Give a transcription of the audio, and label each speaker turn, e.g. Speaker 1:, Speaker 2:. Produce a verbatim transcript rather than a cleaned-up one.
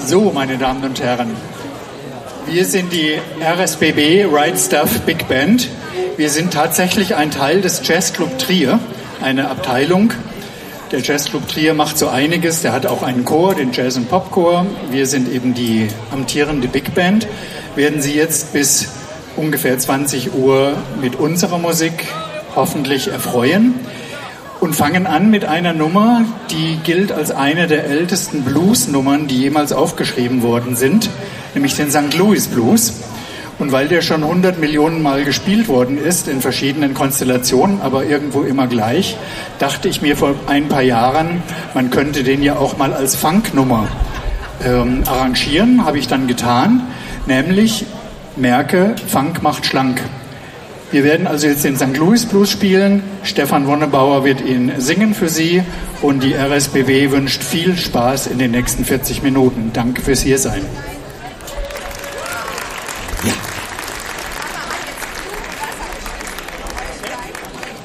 Speaker 1: So, meine Damen und Herren, wir sind die R S B B Right Stuff Big Band. Wir sind tatsächlich ein Teil des Jazzclub Trier, eine Abteilung. Der Jazzclub Trier macht so einiges, der hat auch einen Chor, den Jazz- und Popchor. Wir sind eben die amtierende Big Band. Werden Sie jetzt bis ungefähr zwanzig Uhr mit unserer Musik hoffentlich erfreuen und fangen an mit einer Nummer, die gilt als eine der ältesten Blues-Nummern, die jemals aufgeschrieben worden sind, nämlich den Sankt Louis Blues. Und weil der schon hundert Millionen Mal gespielt worden ist, in verschiedenen Konstellationen, aber irgendwo immer gleich, dachte ich mir vor ein paar Jahren, man könnte den ja auch mal als Funknummer ähm, arrangieren, habe ich dann getan, nämlich merke, Funk macht schlank. Wir werden also jetzt den Sankt Louis Blues spielen. Stefan Wonnebauer wird ihn singen für Sie und die R S B W wünscht viel Spaß in den nächsten vierzig Minuten. Danke fürs Hiersein.